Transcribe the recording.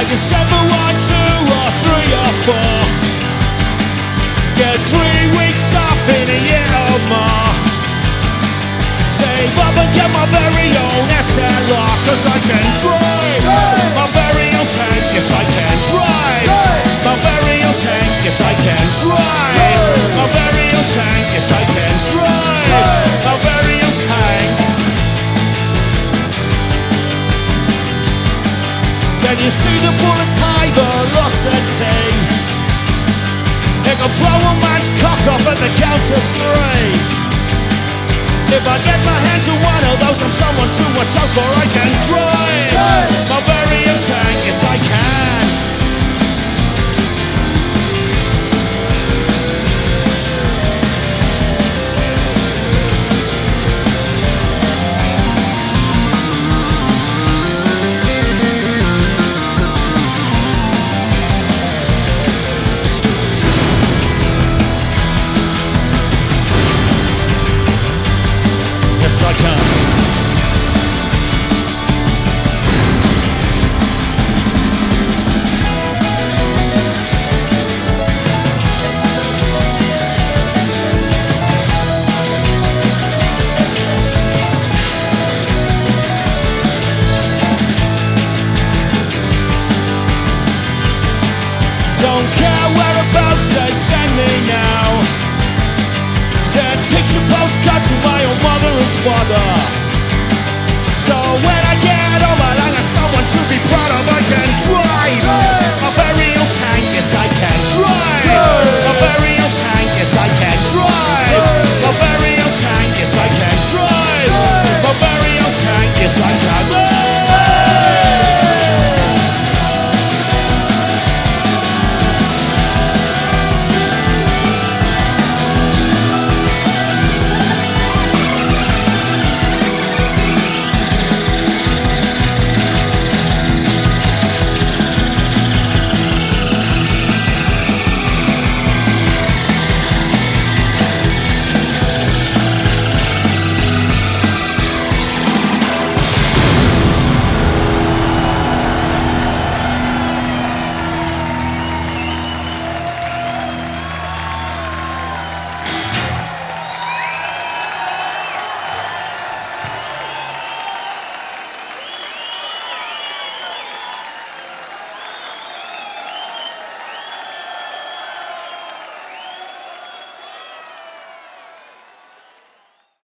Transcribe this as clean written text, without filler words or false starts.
can send for 1, 2 or 3 or 4. Get 3 weeks off in a year or more. Save up and get my very own SLR, 'cause I can drive my very own tank, yes I can drive my very own tank, yes I can drive my very own tank, yes I can drive my very own tank. Then you see the bullets high velocity. It can blow a man's cock off at the count of 3. If I get my hands on one of those, I'm someone to watch out for. I can drive my very own tank, yes I can. Yes I can. Don't care whereabouts they send me now. Send picture postcards to my own mother and father.